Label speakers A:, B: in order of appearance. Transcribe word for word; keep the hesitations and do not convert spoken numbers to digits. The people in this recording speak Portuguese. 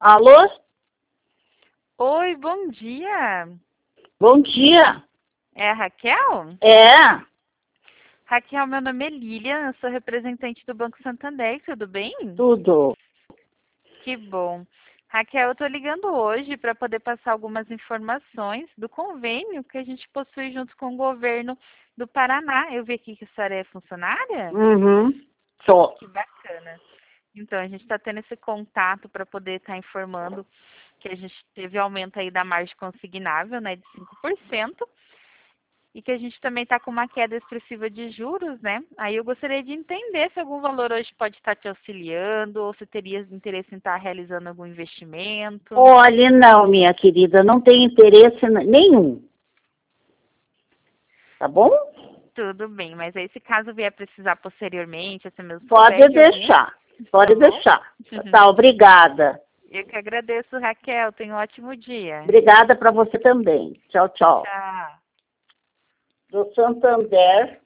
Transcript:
A: Alô?
B: Oi, bom dia.
A: Bom dia.
B: É a Raquel?
A: É,
B: Raquel, meu nome é Lilian, eu sou representante do Banco Santander, tudo bem?
A: tudo.
B: Que bom. Raquel, eu estou ligando hoje para poder passar algumas informações do convênio que a gente possui junto com o governo do Paraná. Eu vi aqui que a senhora é funcionária?
A: Uhum. Só.
B: Que bacana. Então, a gente está tendo esse contato para poder estar informando que a gente teve aumento aí da margem consignável, né, de cinco por cento. E que a gente também está com uma queda expressiva de juros, né? Aí eu gostaria de entender se algum valor hoje pode estar te auxiliando ou se teria interesse em estar realizando algum investimento.
A: Olhe, não, minha querida, não tem interesse n- nenhum. Tá bom?
B: Tudo bem, mas aí se caso vier precisar posteriormente, se mesmo
A: Pode
B: souber de algum,
A: deixar. Pode
B: tá bom?
A: deixar. Tá, obrigada.
B: Eu que agradeço, Raquel. Tenha um ótimo dia.
A: Obrigada para você também. Tchau, tchau.
B: Tchau.
A: Do Santander.